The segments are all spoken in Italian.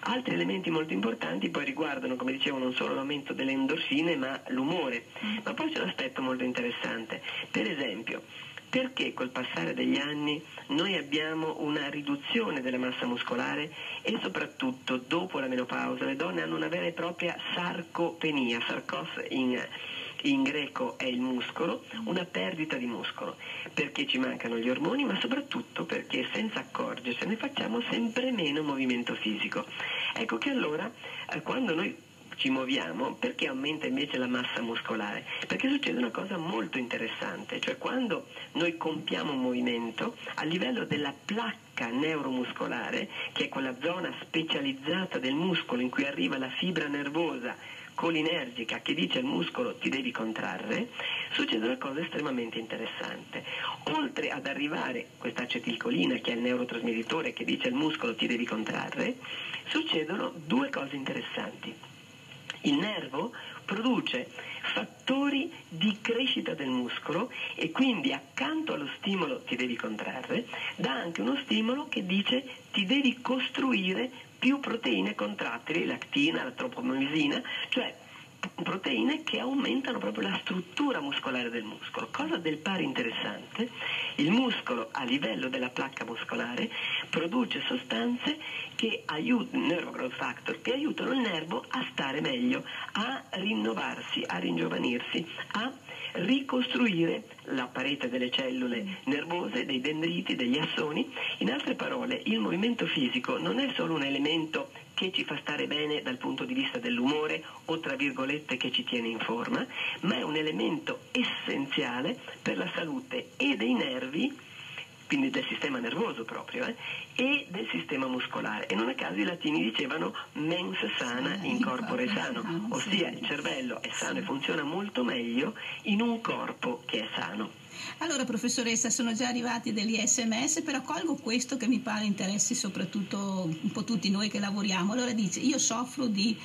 Altri elementi molto importanti poi riguardano, come dicevo, non solo l'aumento delle endorfine ma l'umore. Ma poi c'è un aspetto molto interessante. Per esempio, perché col passare degli anni noi abbiamo una riduzione della massa muscolare e soprattutto dopo la menopausa le donne hanno una vera e propria sarcopenia, sarcos in greco è il muscolo, una perdita di muscolo, perché ci mancano gli ormoni, ma soprattutto perché senza accorgersene facciamo sempre meno movimento fisico. Ecco che allora quando noi ci muoviamo, perché aumenta invece la massa muscolare? Perché succede una cosa molto interessante, cioè quando noi compiamo un movimento a livello della placca neuromuscolare, che è quella zona specializzata del muscolo in cui arriva la fibra nervosa colinergica che dice al muscolo ti devi contrarre, succede una cosa estremamente interessante. Oltre ad arrivare questa acetilcolina, che è il neurotrasmettitore che dice al muscolo ti devi contrarre, succedono due cose interessanti. Il nervo produce fattori di crescita del muscolo e quindi accanto allo stimolo ti devi contrarre, dà anche uno stimolo che dice ti devi costruire più proteine contrattili, l'actina, la tropomosina, cioè proteine che aumentano proprio la struttura muscolare del muscolo. Cosa del pari interessante, il muscolo a livello della placca muscolare produce sostanze che aiutano, nerve growth factor, che aiutano il nervo a stare meglio, a rinnovarsi, a ringiovanirsi, a ricostruire la parete delle cellule nervose, dei dendriti, degli assoni. In altre parole, il movimento fisico non è solo un elemento che ci fa stare bene dal punto di vista dell'umore o tra virgolette che ci tiene in forma, ma è un elemento essenziale per la salute e dei nervi, quindi del sistema nervoso proprio, e del sistema muscolare. E non a caso i latini dicevano mens sana in corpore sano, ossia il cervello è sano e funziona molto meglio in un corpo che è sano. Allora professoressa, sono già arrivati degli SMS, però colgo questo che mi pare interessi soprattutto un po' tutti noi che lavoriamo. Allora dice, io soffro di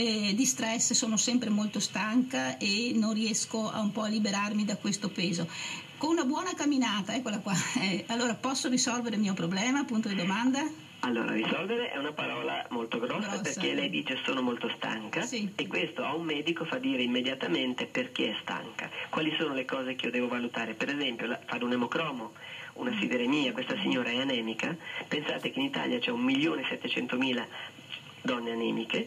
stress, sono sempre molto stanca e non riesco un po' a liberarmi da questo peso. Con una buona camminata, eccola qua, allora posso risolvere il mio problema? Punto di domanda. Allora, risolvere è una parola molto grossa perché lei dice sono molto stanca, sì. E questo a un medico fa dire immediatamente perché è stanca, quali sono le cose che io devo valutare. Per esempio fare un emocromo, una sideremia, questa signora è anemica, pensate che in Italia c'è 1.700.000 donne anemiche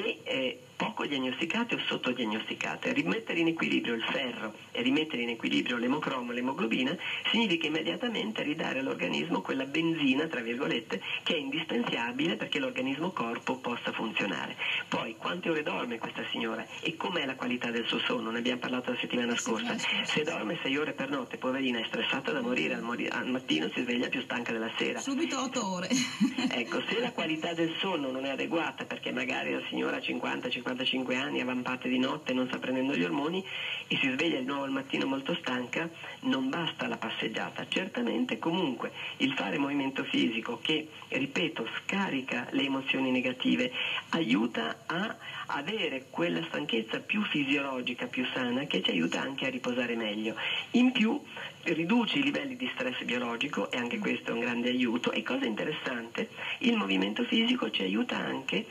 e poco diagnosticate o sottodiagnosticate. Rimettere in equilibrio il ferro e rimettere in equilibrio l'emocromo e l'emoglobina significa immediatamente ridare all'organismo quella benzina, tra virgolette, che è indispensabile perché l'organismo corpo possa funzionare. Poi, quante ore dorme questa signora e com'è la qualità del suo sonno? Ne abbiamo parlato la settimana scorsa. Se dorme 6 ore per notte, poverina, è stressata da morire, al mattino si sveglia più stanca della sera. Subito 8 ore. Ecco, se la qualità del sonno non è adeguata perché magari la signora ha 50-55 anni, avvampate di notte, non sta prendendo gli ormoni e si sveglia di nuovo al mattino molto stanca, non basta la passeggiata. Certamente comunque il fare movimento fisico che, ripeto, scarica le emozioni negative, aiuta a avere quella stanchezza più fisiologica, più sana, che ci aiuta anche a riposare meglio. In più riduce i livelli di stress biologico e anche questo è un grande aiuto. E cosa interessante, il movimento fisico ci aiuta anche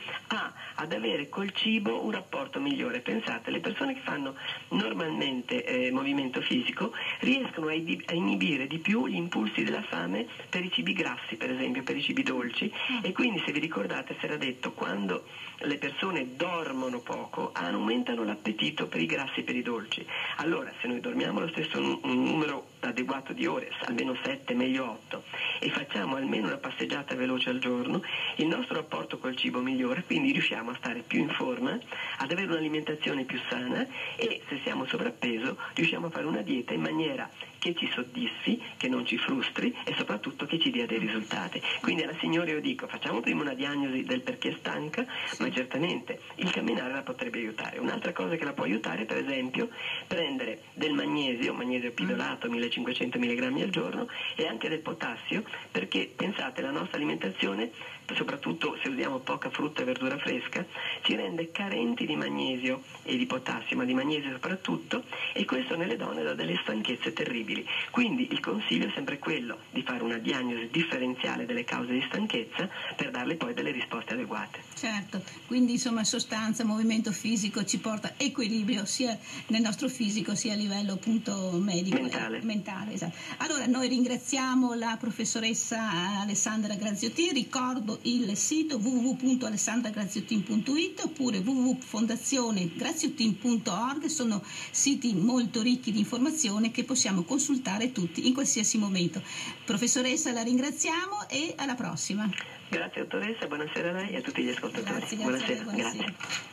ad avere col cibo un rapporto migliore. Pensate, le persone che fanno normalmente movimento fisico riescono a inibire di più gli impulsi della fame per i cibi grassi, per esempio, per i cibi dolci, e quindi, se vi ricordate, si era detto, quando le persone dormono poco aumentano l'appetito per i grassi e per i dolci. Allora, se noi dormiamo lo stesso numero adeguato di ore, almeno 7, meglio 8, e facciamo almeno una passeggiata veloce al giorno, il nostro rapporto col cibo migliora, quindi riusciamo a stare più in forma, ad avere un'alimentazione più sana e, se siamo sovrappeso, riusciamo a fare una dieta in maniera che ci soddisfi, che non ci frustri e soprattutto che ci dia dei risultati. Quindi alla signora io dico, facciamo prima una diagnosi del perché è stanca, ma certamente il camminare la potrebbe aiutare. Un'altra cosa che la può aiutare, per esempio, prendere del magnesio pidolato, 1500 mg al giorno, e anche del potassio, perché pensate, la nostra alimentazione, soprattutto se usiamo poca frutta e verdura fresca, ci rende carenti di magnesio e di potassio, ma di magnesio soprattutto, e questo nelle donne dà delle stanchezze terribili. Quindi il consiglio è sempre quello di fare una diagnosi differenziale delle cause di stanchezza per darle poi delle risposte adeguate. Certo, quindi insomma sostanza, movimento fisico ci porta equilibrio sia nel nostro fisico sia a livello appunto medico mentale, esatto. Allora noi ringraziamo la professoressa Alessandra Graziottin, ricordo il sito www.alessandragraziottin.it oppure www.fondazionegraziotin.org, sono siti molto ricchi di informazione che possiamo consultare tutti in qualsiasi momento. Professoressa, la ringraziamo e alla prossima. Grazie dottoressa, buonasera a lei e a tutti gli ascoltatori. Grazie, buonasera.